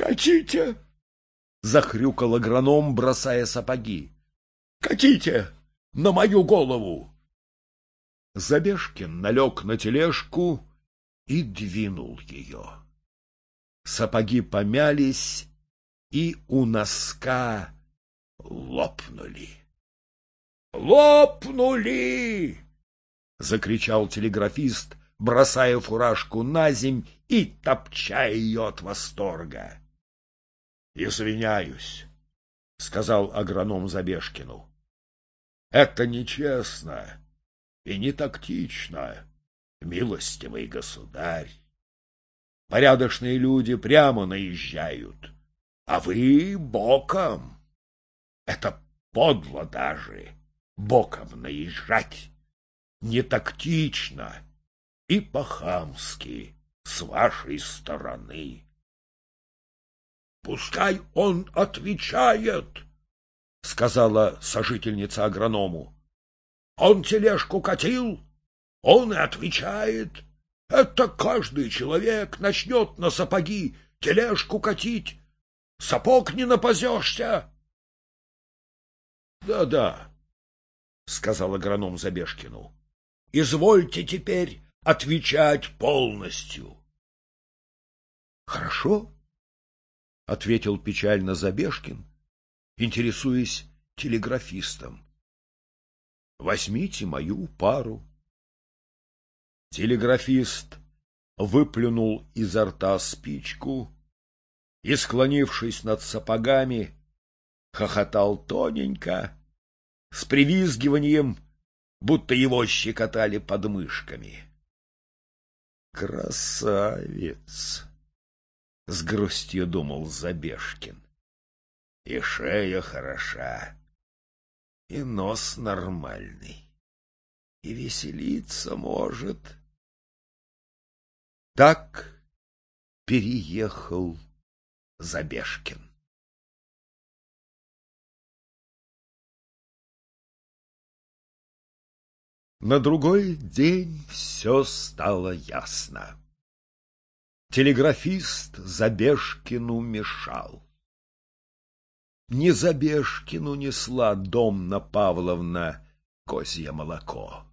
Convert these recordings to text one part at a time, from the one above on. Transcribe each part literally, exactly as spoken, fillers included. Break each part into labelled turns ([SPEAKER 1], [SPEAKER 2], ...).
[SPEAKER 1] Катите! — захрюкал агроном, бросая сапоги. — Катите! На мою голову! Забежкин налег на тележку и двинул ее. Сапоги помялись и у носка лопнули. «Лопнули!» — закричал телеграфист, бросая фуражку наземь и топча ее от восторга. «Извиняюсь», — сказал агроном Забежкину. «Это нечестно и не тактично, милостивый государь. Порядочные люди прямо наезжают, а вы боком. Это подло даже, боком наезжать. Не тактично и по-хамски с вашей стороны». «Пускай он отвечает», — сказала сожительница агроному. «Он тележку катил, он и отвечает. Это каждый человек начнет на сапоги тележку катить. Сапог не напазешься». «Да-да», — сказал агроном Забежкину. «Извольте теперь отвечать полностью». «Хорошо», — ответил печально Забежкин, интересуясь телеграфистом. «Возьмите мою пару». Телеграфист выплюнул изо рта спичку и, склонившись над сапогами, хохотал тоненько, с привизгиванием, будто его щекотали подмышками. «Красавец!» — с грустью думал Забежкин. «И шея хороша, и нос нормальный, и веселиться может». Так переехал Забежкин. На другой день все стало ясно. Телеграфист Забежкину мешал. Не Забежкину несла Домна Павловна козье молоко.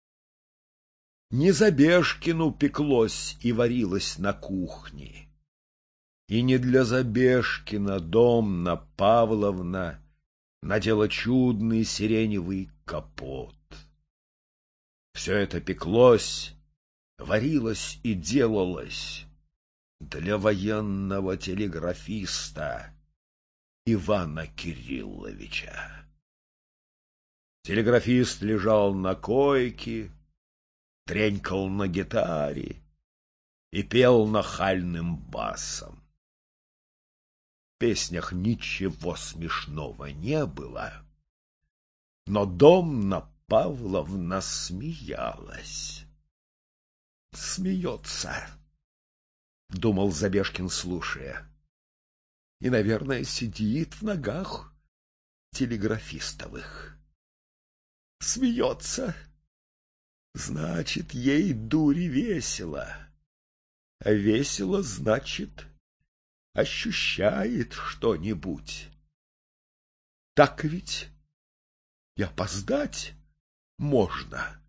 [SPEAKER 1] Не Забежкину пеклось и варилось на кухне. И не для Забежкина Домна Павловна надела чудный сиреневый капот. Все это пеклось, варилось и делалось для военного телеграфиста Ивана Кирилловича. Телеграфист лежал на койке, тренькал на гитаре и пел нахальным басом. В песнях ничего смешного не было, но Домна Павловна смеялась. «Смеется», — думал Забежкин, слушая, и, наверное, сидит в ногах телеграфистовых. Смеется. Значит, ей, дури, весело. А весело, значит, ощущает что-нибудь. Так ведь и опоздать можно.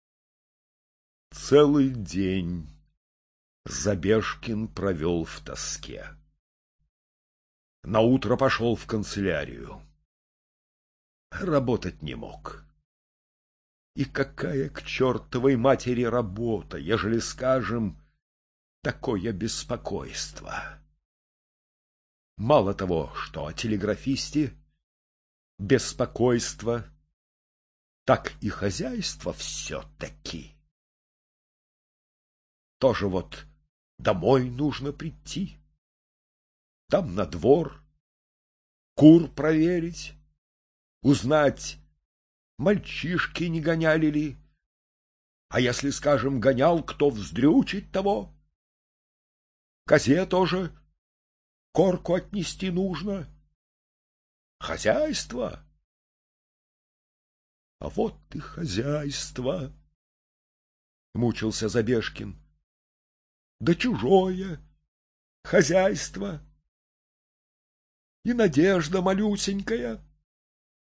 [SPEAKER 1] Целый день Забежкин провел в тоске. Наутро пошел в канцелярию. Работать не мог. И какая к чертовой матери работа, ежели, скажем, такое беспокойство? Мало того, что о телеграфисте беспокойство, так и хозяйство все-таки. Тоже вот домой нужно прийти, там на двор, кур проверить, узнать, мальчишки не гоняли ли, а если, скажем, гонял, кто вздрючить того. Козе тоже корку отнести нужно. Хозяйство. А вот и хозяйство, мучился Забежкин. Да чужое хозяйство, и надежда малюсенькая.